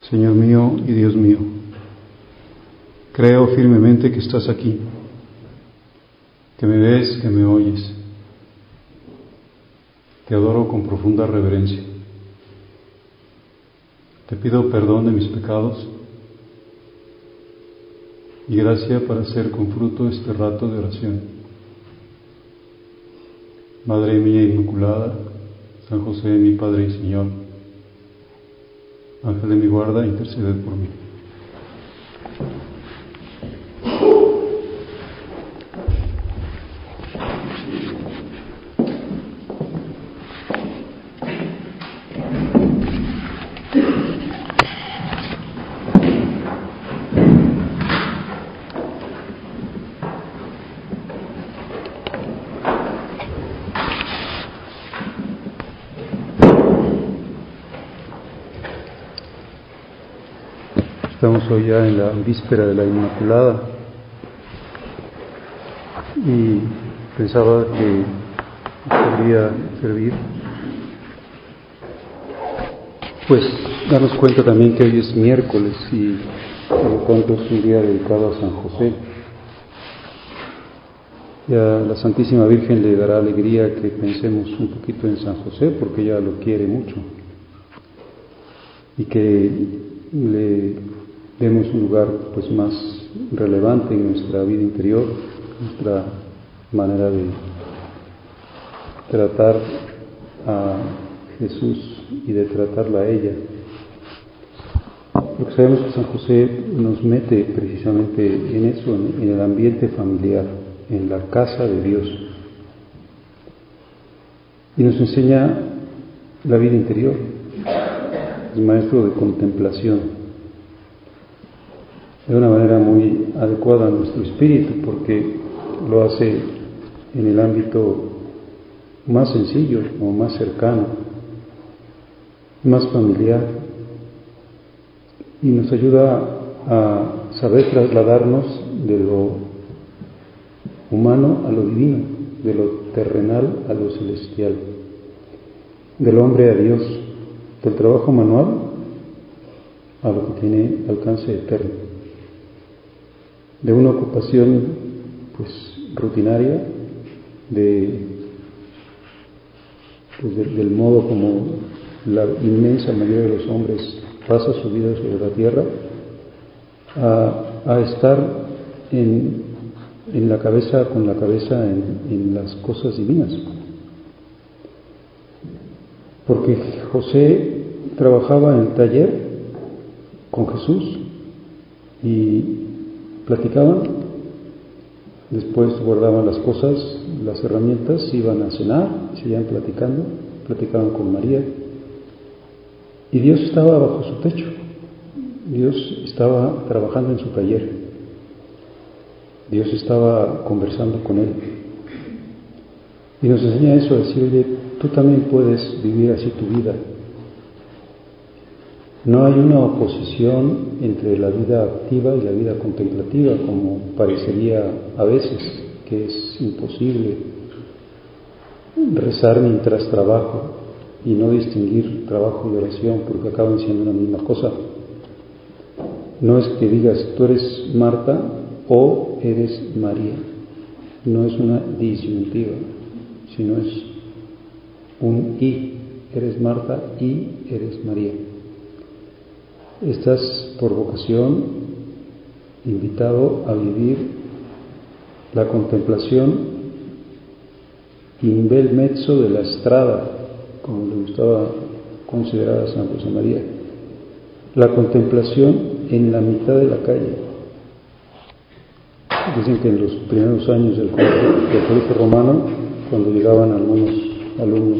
Señor mío y Dios mío, creo firmemente que estás aquí, que me ves, que me oyes. Te adoro con profunda reverencia. Te pido perdón de mis pecados y gracia para hacer con fruto este rato de oración. Madre mía Inmaculada, San José, mi Padre y Señor, Ángel de mi guarda, interceded por mí. Estamos hoy ya en la víspera de la Inmaculada y pensaba que podría servir, pues darnos cuenta también que hoy es miércoles y por lo tanto es un día dedicado a San José. Y a la Santísima Virgen le dará alegría que pensemos un poquito en San José porque ella lo quiere mucho y que le demos un lugar pues más relevante en nuestra vida interior, nuestra manera de tratar a Jesús y de tratarla a ella. Porque sabemos que San José nos mete precisamente en eso, en el ambiente familiar, en la casa de Dios, y nos enseña la vida interior, es maestro de contemplación, de una manera muy adecuada a nuestro espíritu, porque lo hace en el ámbito más sencillo o más cercano, más familiar, y nos ayuda a saber trasladarnos de lo humano a lo divino, de lo terrenal a lo celestial, del hombre a Dios, del trabajo manual a lo que tiene alcance eterno, de una ocupación pues rutinaria, del modo como la inmensa mayoría de los hombres pasa su vida sobre la tierra, a estar en la cabeza, con la cabeza en las cosas divinas. Porque José trabajaba en el taller con Jesús y platicaban, después guardaban las cosas, las herramientas, iban a cenar, seguían platicando, platicaban con María, y Dios estaba bajo su techo, Dios estaba trabajando en su taller, Dios estaba conversando con él, y nos enseña eso, a decir, oye, tú también puedes vivir así tu vida. No hay una oposición entre la vida activa y la vida contemplativa, como parecería a veces, que es imposible rezar mientras trabajo y no distinguir trabajo y oración porque acaban siendo una misma cosa. No es que digas tú eres Marta o eres María, no es una disyuntiva, sino es un y, eres Marta y eres María. Estás por vocación invitado a vivir la contemplación in bel mezzo de la strada, como le gustaba considerar a San José María, la contemplación en la mitad de la calle. Dicen que en los primeros años del colegio romano, cuando llegaban algunos alumnos,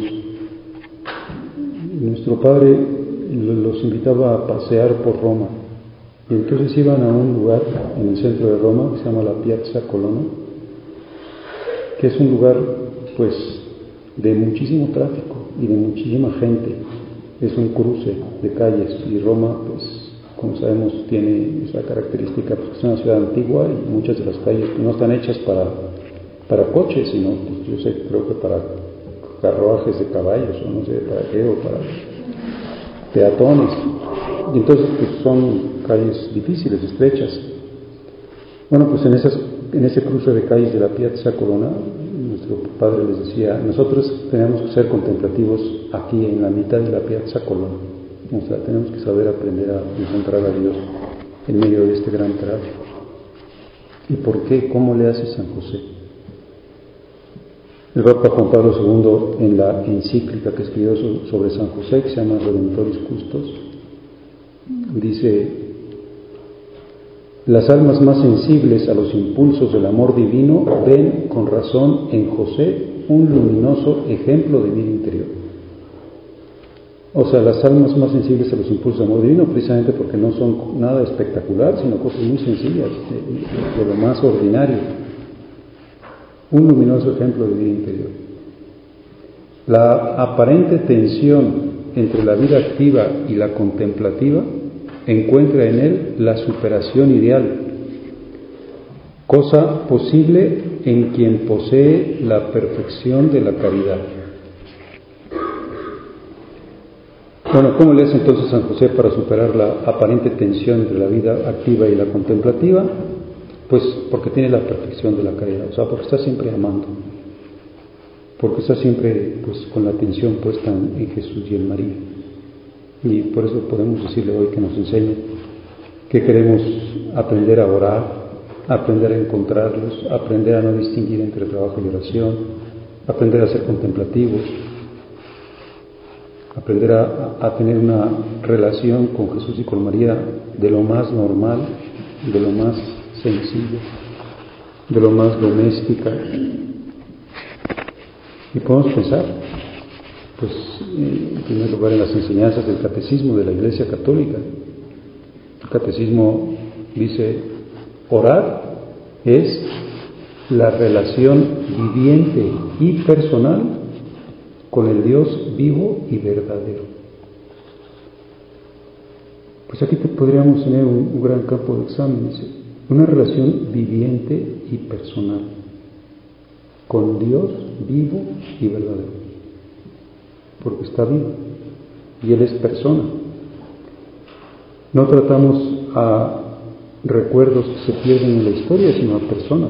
nuestro padre los invitaba a pasear por Roma, y entonces iban a un lugar en el centro de Roma que se llama la Piazza Colonna, que es un lugar pues de muchísimo tráfico y de muchísima gente, es un cruce de calles, y Roma pues como sabemos tiene esa característica porque es una ciudad antigua y muchas de las calles no están hechas para coches, sino pues, creo que para carruajes de caballos o no sé para qué, o para peatones. Y entonces pues son calles difíciles, estrechas. Bueno, pues en ese cruce de calles de la Piazza Colonna, nuestro padre les decía, nosotros tenemos que ser contemplativos aquí en la mitad de la Piazza Colonna. O sea, tenemos que saber aprender a encontrar a Dios en medio de este gran tráfico. ¿Y por qué? ¿Cómo le hace San José? El Papa Juan Pablo II, en la encíclica que escribió sobre San José, que se llama Redemptoris Custos, dice: las almas más sensibles a los impulsos del amor divino ven con razón en José un luminoso ejemplo de vida interior. O sea, las almas más sensibles a los impulsos del amor divino, precisamente porque no son nada espectacular, sino cosas muy sencillas, de lo más ordinario. Un luminoso ejemplo de vida interior. La aparente tensión entre la vida activa y la contemplativa encuentra en él la superación ideal, cosa posible en quien posee la perfección de la caridad. Bueno, ¿cómo le hace entonces San José para superar la aparente tensión entre la vida activa y la contemplativa? Pues porque tiene la perfección de la caridad, o sea, porque está siempre amando, porque está siempre pues con la atención puesta en Jesús y en María. Y por eso podemos decirle hoy que nos enseñe que queremos aprender a orar, aprender a encontrarlos, aprender a no distinguir entre trabajo y oración, aprender a ser contemplativos, aprender a tener una relación con Jesús y con María de lo más normal, de lo más sencillo, de lo más doméstica. Y podemos pensar, pues, en primer lugar, en las enseñanzas del Catecismo de la Iglesia Católica. El Catecismo dice: orar es la relación viviente y personal con el Dios vivo y verdadero. Pues aquí podríamos tener un gran campo de examen, dice, una relación viviente y personal con Dios vivo y verdadero, porque está vivo y Él es persona. No tratamos a recuerdos que se pierden en la historia, sino a personas.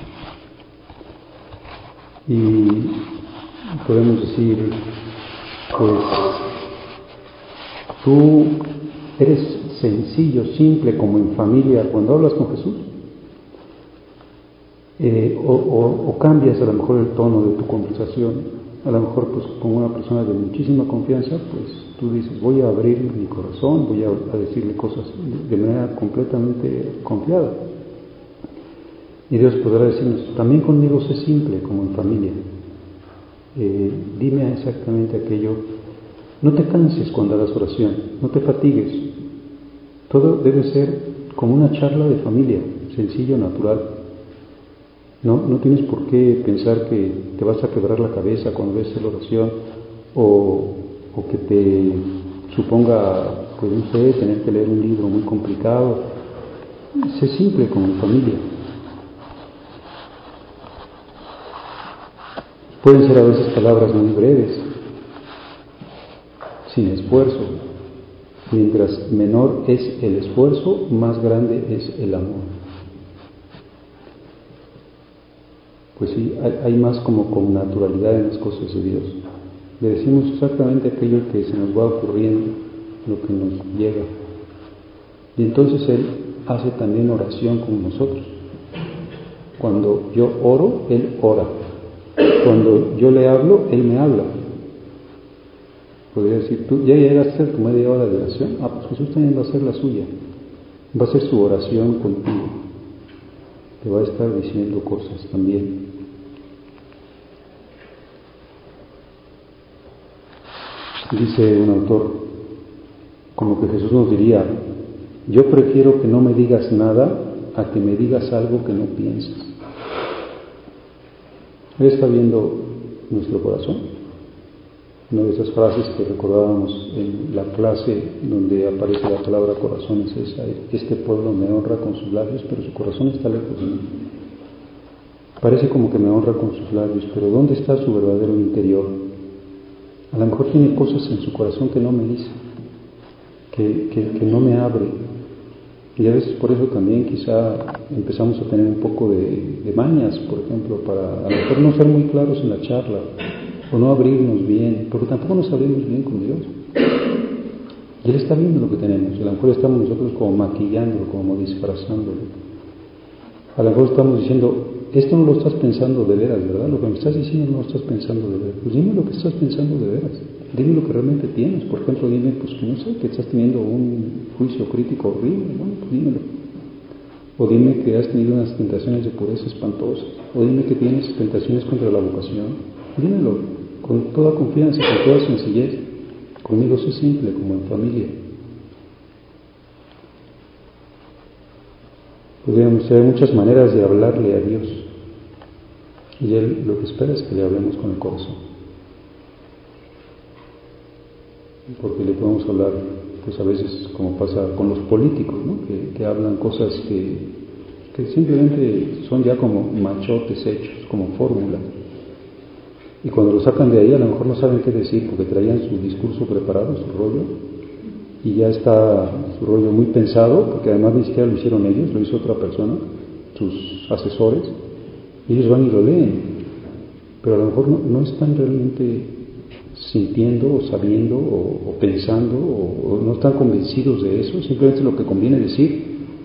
Y podemos decir, pues, tú eres sencillo, simple, como en familia cuando hablas con Jesús, o cambias a lo mejor el tono de tu conversación. A lo mejor pues con una persona de muchísima confianza, pues tú dices: voy a abrir mi corazón, voy a decirle cosas de manera completamente confiada. Y Dios podrá decirnos: también conmigo sé simple, como en familia. Dime exactamente aquello. No te canses cuando hagas oración, no te fatigues. Todo debe ser como una charla de familia, sencillo, natural. No tienes por qué pensar que te vas a quebrar la cabeza cuando ves la oración, o que te suponga, pues no sé, tener que leer un libro muy complicado. Sé simple como en familia. Pueden ser a veces palabras muy breves, sin esfuerzo. Mientras menor es el esfuerzo, más grande es el amor. Pues sí, hay más como con naturalidad en las cosas de Dios. Le decimos exactamente aquello que se nos va ocurriendo, lo que nos llega. Y entonces Él hace también oración con nosotros. Cuando yo oro, Él ora. Cuando yo le hablo, Él me habla. Podría decir: tú ya llegaste a hacer tu media hora de oración. Pues Jesús también va a hacer la suya. Va a hacer su oración contigo. Te va a estar diciendo cosas también. Dice un autor, como que Jesús nos diría: yo prefiero que no me digas nada a que me digas algo que no piensas. Él está viendo nuestro corazón. Una de esas frases que recordábamos en la clase donde aparece la palabra corazón es esa: este pueblo me honra con sus labios, pero su corazón está lejos de mí. Parece como que me honra con sus labios, pero ¿dónde está su verdadero interior? A lo mejor tiene cosas en su corazón que no me dice. que no me abre. Y a veces por eso también quizá empezamos a tener un poco de mañas, por ejemplo, para a lo mejor no ser muy claros en la charla, o no abrirnos bien, porque tampoco nos abrimos bien con Dios. Y Él está viendo lo que tenemos, y a lo mejor estamos nosotros como maquillándolo, como disfrazándolo. A lo mejor estamos diciendo, esto no lo estás pensando de veras, ¿verdad? Lo que me estás diciendo no lo estás pensando de veras. Pues dime lo que estás pensando de veras. Dime lo que realmente tienes. Por ejemplo, dime, pues no sé, que estás teniendo un juicio crítico horrible. Bueno, pues dímelo. O dime que has tenido unas tentaciones de pureza espantosas. O dime que tienes tentaciones contra la vocación. Dímelo con toda confianza, con toda sencillez. Conmigo sé simple, como en familia. Podríamos tener muchas maneras de hablarle a Dios. Y Él lo que espera es que le hablemos con el corazón. Porque le podemos hablar, pues a veces, como pasa con los políticos, ¿no? que hablan cosas que simplemente son ya como machotes hechos, como fórmulas. Y cuando lo sacan de ahí, a lo mejor no saben qué decir, porque traían su discurso preparado, su rollo, y ya está su rollo muy pensado, porque además ni siquiera lo hicieron ellos, lo hizo otra persona, sus asesores, y ellos van y lo leen, pero a lo mejor no están realmente sintiendo o sabiendo o pensando o no están convencidos de eso, simplemente es lo que conviene decir.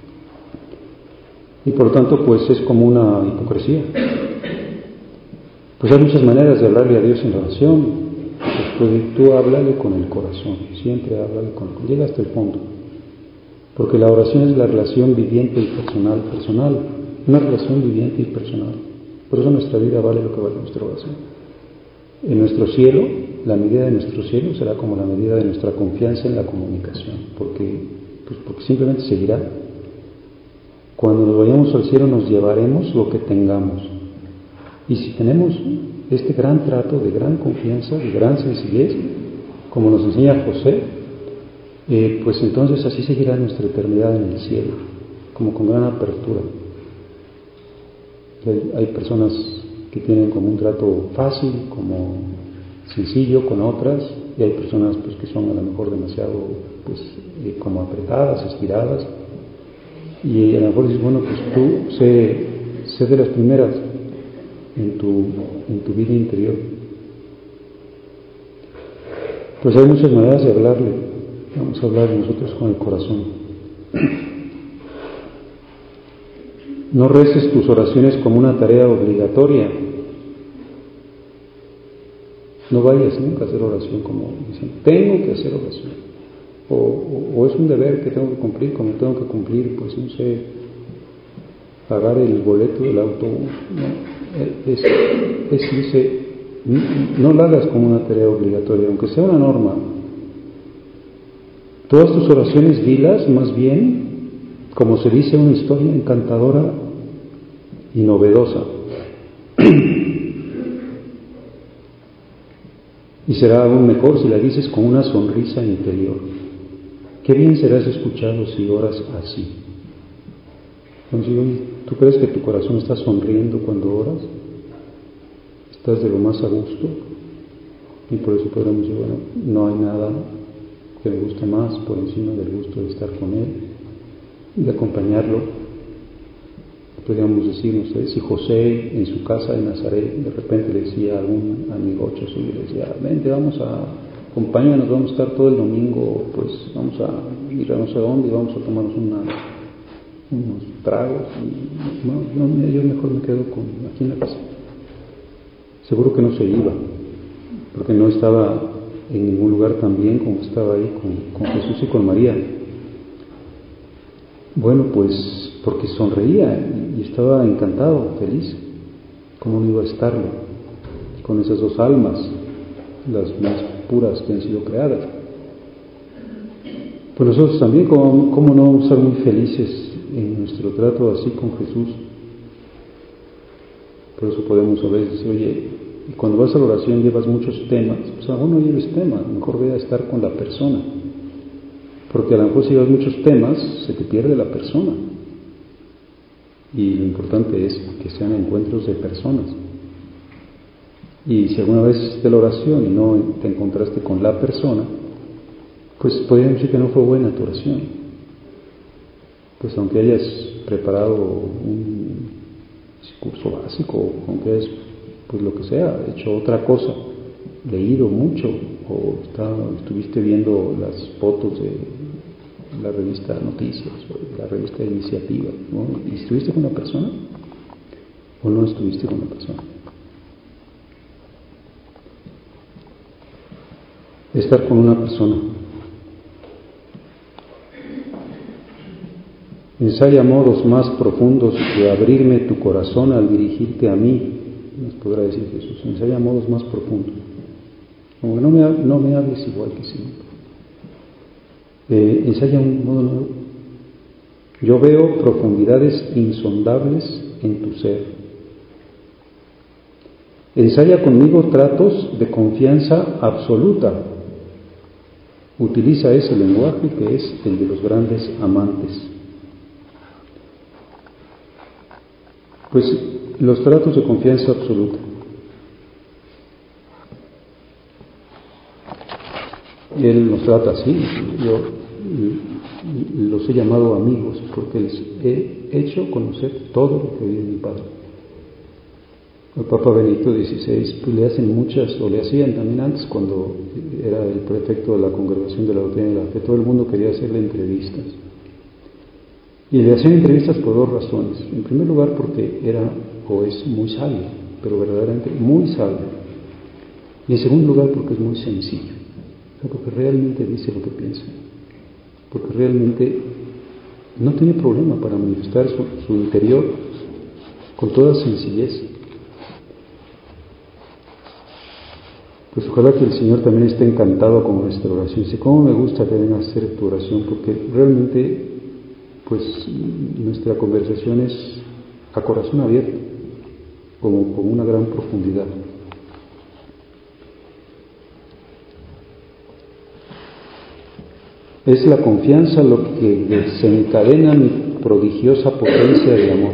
Y por lo tanto, pues es como una hipocresía. Pues hay muchas maneras de hablarle a Dios en oración. Pues tú háblale con el corazón, siempre háblale con el corazón, llega hasta el fondo. Porque la oración es la relación viviente y personal, una relación viviente y personal. Por eso nuestra vida vale lo que vale nuestra oración. En nuestro cielo, la medida de nuestro cielo será como la medida de nuestra confianza en la comunicación, porque simplemente seguirá. Cuando nos vayamos al cielo nos llevaremos lo que tengamos. Y si tenemos este gran trato de gran confianza, de gran sencillez, como nos enseña José, pues entonces así seguirá nuestra eternidad en el cielo, como con gran apertura. Hay personas que tienen como un trato fácil, como sencillo con otras, y hay personas pues que son a lo mejor demasiado pues como apretadas, estiradas, y a lo mejor dices, bueno, pues tú sé de las primeras en tu vida interior. Pues hay muchas maneras de hablarle. Vamos a hablar nosotros con el corazón. No reces tus oraciones como una tarea obligatoria. No vayas nunca a hacer oración como diciendo, tengo que hacer oración. O es un deber que tengo que cumplir, como tengo que cumplir, pues no sé, pagar el boleto del autobús. No, dice, no lo hagas como una tarea obligatoria, aunque sea una norma. Todas tus oraciones dilas más bien, como se dice, una historia encantadora y novedosa. Y será aún mejor si la dices con una sonrisa interior. Qué bien serás escuchado si oras así. Entonces, ¿tú crees que tu corazón está sonriendo cuando oras? ¿Estás de lo más a gusto? Y por eso podemos decir, bueno, no hay nada que le guste más por encima del gusto de estar con Él y de acompañarlo. Podríamos decir, no sé, si José en su casa de Nazaret de repente le decía a algún amigocho suyo, le decía, vente, acompáñanos, vamos a estar todo el domingo, pues vamos a ir a no sé dónde y vamos a tomarnos unos tragos y no, yo mejor me quedo aquí en la casa. Seguro que no se iba, porque no estaba en ningún lugar tan bien como estaba ahí con Jesús y con María. Bueno, pues porque sonreía y estaba encantado, feliz. ¿Cómo no iba a estarlo? Con esas dos almas, las más puras que han sido creadas. Pues nosotros también, ¿cómo no estar muy felices en nuestro trato así con Jesús? Por eso podemos a veces decir, oye, y cuando vas a la oración llevas muchos temas, pues a lo mejor no lleves temas, mejor ve a estar con la persona. Porque a lo mejor si llevas muchos temas, se te pierde la persona. Y lo importante es que sean encuentros de personas. Y si alguna vez hiciste la oración y no te encontraste con la persona, Pues podríamos decir que no fue buena tu oración. Pues aunque hayas preparado un curso básico, aunque hayas, pues lo que sea, hecho otra cosa, leído mucho, o estuviste viendo las fotos de la revista Noticias, o la revista de Iniciativa, ¿no? ¿Y estuviste con una persona? ¿O no estuviste con una persona? Estar con una persona. Ensaya modos más profundos de abrirme tu corazón al dirigirte a mí, nos podrá decir Jesús. Ensaya modos más profundos. Como que no me hables igual que siempre. Ensaya un modo nuevo. Yo veo profundidades insondables en tu ser. Ensaya conmigo tratos de confianza absoluta. Utiliza ese lenguaje que es el de los grandes amantes. Pues los tratos de confianza absoluta. Él nos trata así. Yo los he llamado amigos porque les he hecho conocer todo lo que vive mi Padre. El Papa Benedicto XVI pues, le hacen muchas, o le hacían también antes cuando era el prefecto de la Congregación de la Doctrina de la Fe, todo el mundo quería hacerle entrevistas. Y le hacían entrevistas por dos razones. En primer lugar porque era o es muy sabio, pero verdaderamente muy sabio. Y en segundo lugar porque es muy sencillo, o sea, porque realmente dice lo que piensa, porque realmente no tiene problema para manifestar su interior con toda sencillez. Pues ojalá que el Señor también esté encantado con nuestra oración. Dice, ¿cómo me gusta que venga a hacer tu oración? Porque realmente, pues, nuestra conversación es a corazón abierto, como con una gran profundidad. Es la confianza lo que desencadena mi prodigiosa potencia de amor.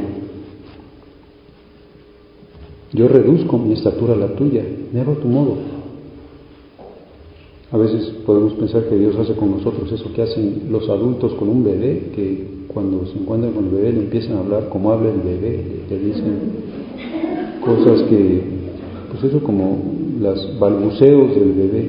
Yo reduzco mi estatura a la tuya, me hago a tu modo. A veces podemos pensar que Dios hace con nosotros eso que hacen los adultos con un bebé, que cuando se encuentran con el bebé le empiezan a hablar como habla el bebé, le dicen cosas que, pues eso como los balbuceos del bebé.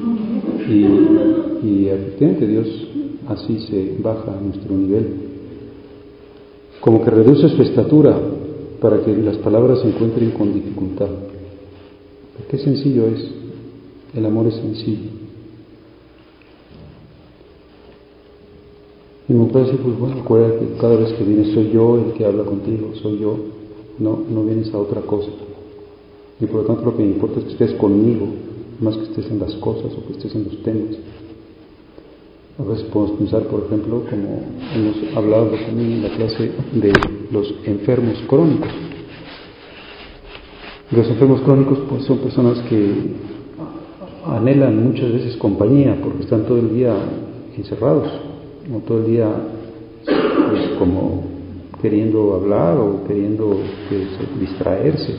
Y efectivamente Dios así se baja a nuestro nivel, como que reduce su estatura para que las palabras se encuentren con dificultad. Qué sencillo es, el amor es sencillo. Y me puede decir, pues bueno, recuerda que cada vez que vienes soy yo el que habla contigo, soy yo, no vienes a otra cosa. Y por lo tanto lo que me importa es que estés conmigo, más que estés en las cosas o que estés en los temas. A veces podemos pensar, por ejemplo, como hemos hablado también en la clase de los enfermos crónicos. Los enfermos crónicos pues son personas que anhelan muchas veces compañía porque están todo el día encerrados, o todo el día pues, como queriendo hablar o queriendo distraerse.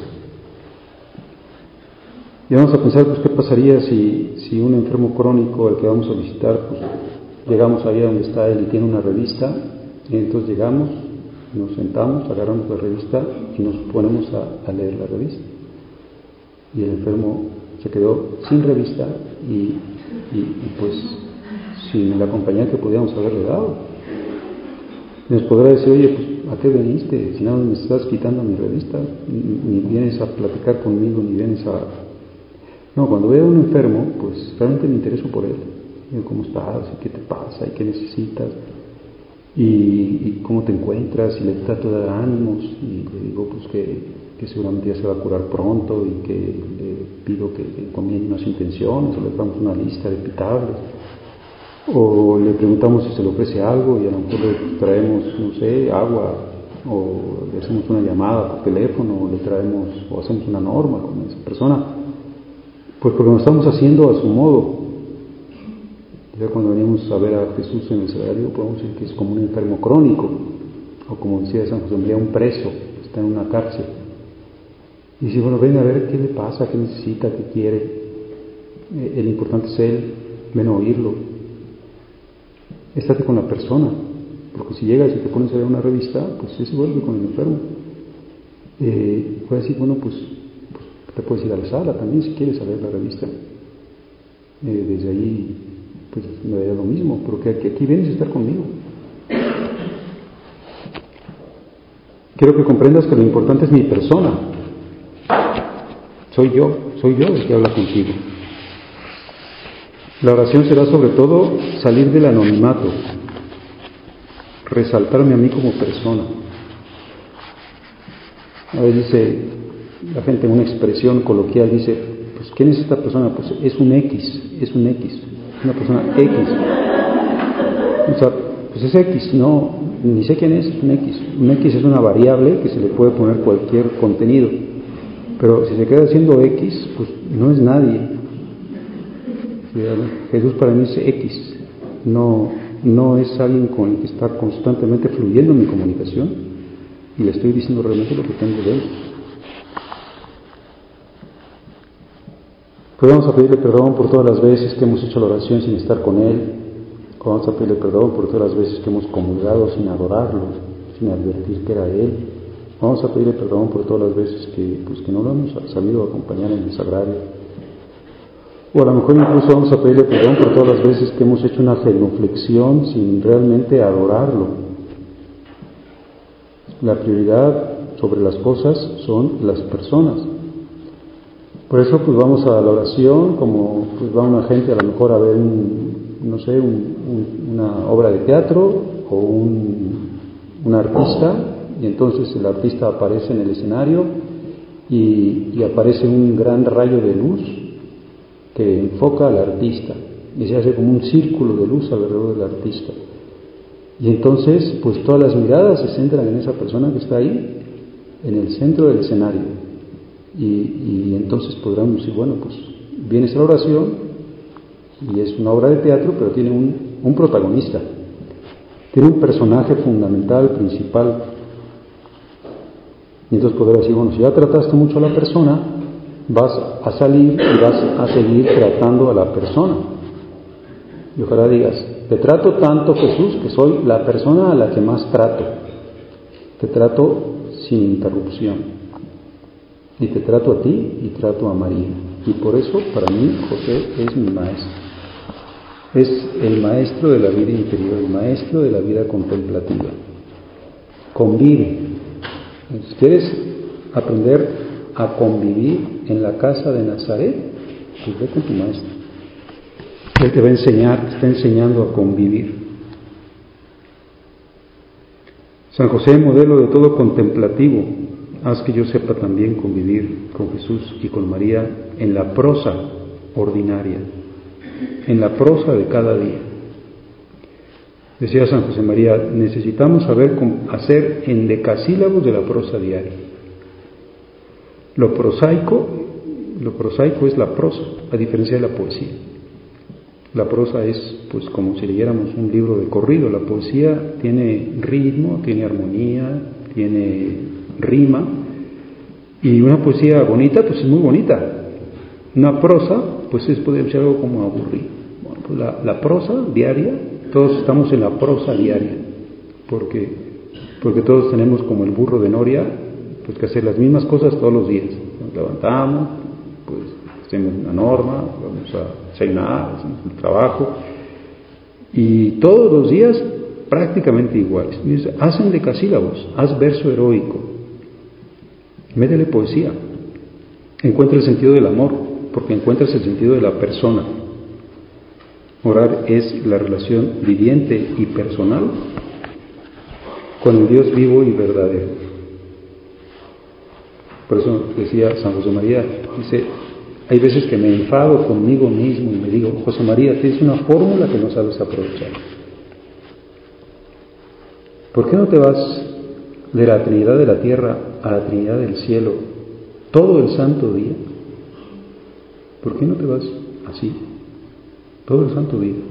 Y vamos a pensar, pues, ¿qué pasaría si un enfermo crónico al que vamos a visitar, pues, llegamos ahí a donde está él y tiene una revista, y entonces llegamos, nos sentamos, agarramos la revista y nos ponemos a leer la revista? Y el enfermo se quedó sin revista y pues sin la compañía que podíamos haberle dado. Y nos podrá decir, oye, pues, ¿a qué veniste? Si nada me estás quitando mi revista, ni vienes a platicar conmigo, ni vienes a... No, cuando veo a un enfermo, pues realmente me intereso por él. Digo, ¿cómo estás? ¿Y qué te pasa? ¿Y qué necesitas? ¿Y cómo te encuentras? Y le trato de dar ánimos y le digo pues que seguramente ya se va a curar pronto y que le pido que encomiende unas intenciones, o le damos una lista de pitables, o le preguntamos si se le ofrece algo y a lo mejor le traemos, no sé, agua, o le hacemos una llamada por teléfono, o le traemos, o hacemos una norma con esa persona, pues porque lo estamos haciendo a su modo. Ya cuando venimos a ver a Jesús en el sagrario podemos decir que es como un enfermo crónico, o como decía San José María, un preso que está en una cárcel. Y dice, bueno, ven a ver qué le pasa, qué necesita, qué quiere. El importante es él, ven a oírlo. estate con la persona, porque si llegas y te pones a leer una revista, pues ese vuelve con el enfermo. Puedes decir, bueno, pues te puedes ir a la sala también si quieres a leer la revista. Desde ahí, pues me daría lo mismo, pero que aquí vienes a estar conmigo. Quiero que comprendas que lo importante es mi persona. Soy yo el que habla contigo. La oración será sobre todo salir del anonimato, resaltarme a mí como persona. A veces dice la gente en una expresión coloquial, dice, pues ¿quién es esta persona? Pues es un X, una persona X. O sea, pues es X, no, ni sé quién es un X. Un X es una variable que se le puede poner cualquier contenido, pero si se queda siendo X, pues no es nadie. Jesús para mí es X, no es alguien con el que está constantemente fluyendo mi comunicación y le estoy diciendo realmente lo que tengo de él. Pues vamos a pedirle perdón por todas las veces que hemos hecho la oración sin estar con él. Vamos a pedirle perdón por todas las veces que hemos comulgado sin adorarlo, sin advertir que era él. Vamos a pedirle perdón por todas las veces que no lo hemos sabido acompañar en el sagrario. O a lo mejor incluso vamos a pedirle perdón por todas las veces que hemos hecho una genuflexión sin realmente adorarlo. La prioridad sobre las cosas son las personas. Por eso pues vamos a la oración como pues va una gente a lo mejor a ver una obra de teatro o un artista, y entonces el artista aparece en el escenario y aparece un gran rayo de luz que enfoca al artista y se hace como un círculo de luz alrededor del artista, y entonces pues todas las miradas se centran en esa persona que está ahí en el centro del escenario, y entonces podremos decir, bueno, pues viene esa oración y es una obra de teatro, pero tiene un protagonista, tiene un personaje fundamental, principal, y entonces podrás decir, bueno, si ya trataste mucho a la persona, vas a salir y vas a seguir tratando a la persona. Y ojalá digas, te trato tanto, Jesús, que soy la persona a la que más trato. Te trato sin interrupción. Y te trato a ti y trato a María. Y por eso, para mí, José es mi maestro. Es el maestro de la vida interior, el maestro de la vida contemplativa. Convive. Si quieres aprender a convivir en la casa de Nazaret, pues ve con tu maestro. Él te va a enseñar, te está enseñando a convivir. San José, modelo de todo contemplativo, haz que yo sepa también convivir con Jesús y con María en la prosa ordinaria, en la prosa de cada día. Decía San José María, necesitamos saber hacer endecasílabos de la prosa diaria. Lo prosaico es la prosa, a diferencia de la poesía. La prosa es, pues, como si leyéramos un libro de corrido. La poesía tiene ritmo, tiene armonía, tiene rima, y una poesía bonita, pues es muy bonita. Una prosa, pues puede ser algo como aburrido. Bueno, pues la prosa diaria, todos estamos en la prosa diaria, porque todos tenemos como el burro de Noria, pues que hacer las mismas cosas todos los días. Nos levantamos, pues hacemos una norma, vamos a cenar, hacemos un trabajo, y todos los días prácticamente iguales. Haz endecasílabos, haz verso heroico, métele poesía, encuentra el sentido del amor, porque encuentras el sentido de la persona. Orar es la relación viviente y personal con el Dios vivo y verdadero. Por eso decía San José María, dice, hay veces que me enfado conmigo mismo y me digo, José María, tienes una fórmula que no sabes aprovechar. ¿Por qué no te vas de la Trinidad de la tierra a la Trinidad del cielo todo el santo día? ¿Por qué no te vas así todo el santo día?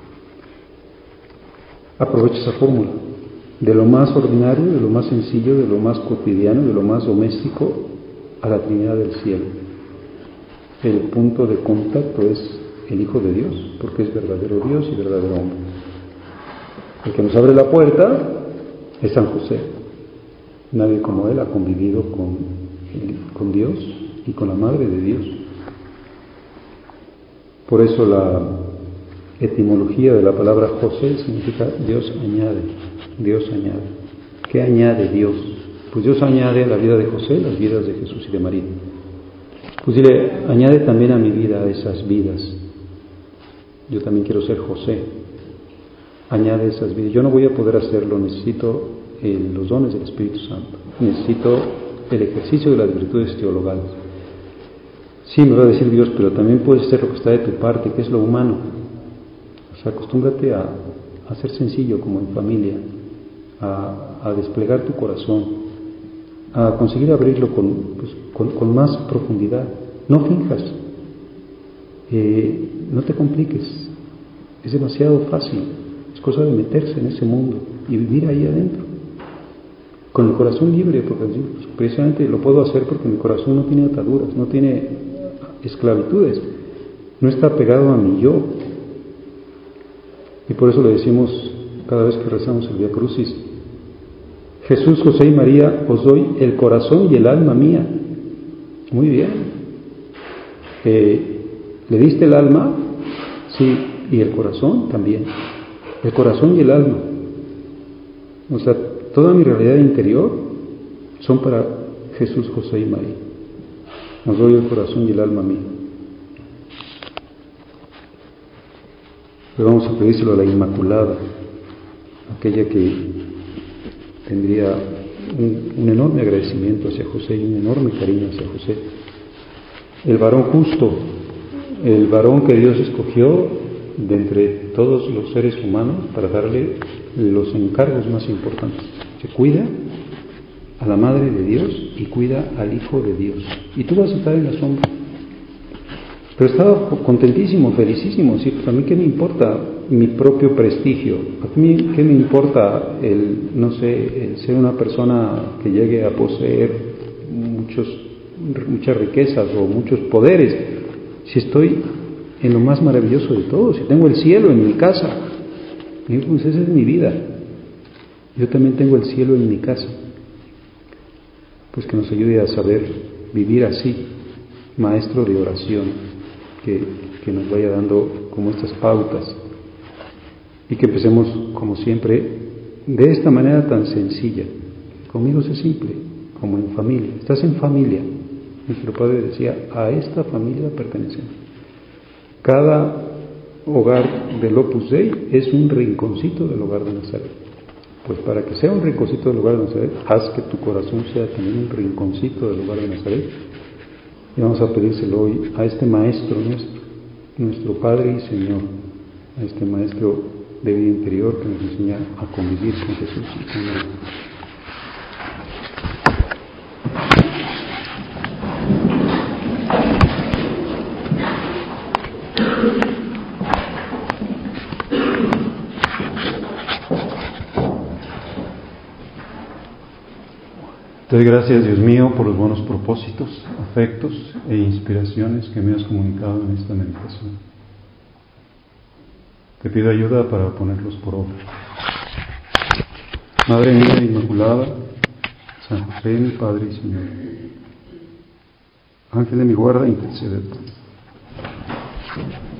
Aprovecha esa fórmula. De lo más ordinario, de lo más sencillo, de lo más cotidiano, de lo más doméstico, a la Trinidad del cielo. El punto de contacto es el Hijo de Dios, porque es verdadero Dios y verdadero hombre. El que nos abre la puerta es San José. Nadie como él ha convivido con Dios y con la Madre de Dios. Por eso la etimología de la palabra José significa Dios añade, Dios añade. ¿Qué añade Dios? Pues Dios añade a la vida de José las vidas de Jesús y de María. Pues dile, añade también a mi vida esas vidas. Yo también quiero ser José. Añade esas vidas. Yo no voy a poder hacerlo, necesito los dones del Espíritu Santo. Necesito el ejercicio de las virtudes teologales. Sí, me va a decir Dios, pero también puedes hacer lo que está de tu parte, que es lo humano. O sea, acostúmbrate a ser sencillo como en familia, a desplegar tu corazón, a conseguir abrirlo con más profundidad. No finjas, no te compliques, es demasiado fácil, es cosa de meterse en ese mundo y vivir ahí adentro, con el corazón libre, porque pues, precisamente lo puedo hacer porque mi corazón no tiene ataduras, no tiene esclavitudes, no está pegado a mi yo. Y por eso le decimos cada vez que rezamos el Vía Crucis: Jesús, José y María, os doy el corazón y el alma mía. Muy bien. ¿Le diste el alma? Sí, y el corazón también. El corazón y el alma. O sea, toda mi realidad interior son para Jesús, José y María. Os doy el corazón y el alma mía. Le vamos a pedírselo a la Inmaculada, aquella que tendría un enorme agradecimiento hacia José y un enorme cariño hacia José. El varón justo, el varón que Dios escogió de entre todos los seres humanos para darle los encargos más importantes. Se cuida a la Madre de Dios y cuida al Hijo de Dios. Y tú vas a estar en la sombra. Pero estaba contentísimo, felicísimo. ¿Sí? Pues a mí qué me importa mi propio prestigio, a mí qué me importa el ser una persona que llegue a poseer muchas riquezas o muchos poderes, si estoy en lo más maravilloso de todo, si tengo el cielo en mi casa. Y pues esa es mi vida. Yo también tengo el cielo en mi casa. Pues que nos ayude a saber vivir así, maestro de oración, que nos vaya dando como estas pautas y que empecemos como siempre de esta manera tan sencilla. Conmigo es simple, como en familia. Estás en familia. Nuestro Padre decía, a esta familia pertenecemos. Cada hogar del Opus Dei es un rinconcito del hogar de Nazaret. Pues para que sea un rinconcito del hogar de Nazaret, haz que tu corazón sea también un rinconcito del hogar de Nazaret. Y vamos a pedírselo hoy a este Maestro nuestro Padre y Señor, a este Maestro de vida interior que nos enseña a convivir con Jesús y con Él. Te doy gracias, Dios mío, por los buenos propósitos, afectos e inspiraciones que me has comunicado en esta meditación. Te pido ayuda para ponerlos por obra. Madre mía Inmaculada, San José, mi Padre y Señor, Ángel de mi guarda, intercede por mí.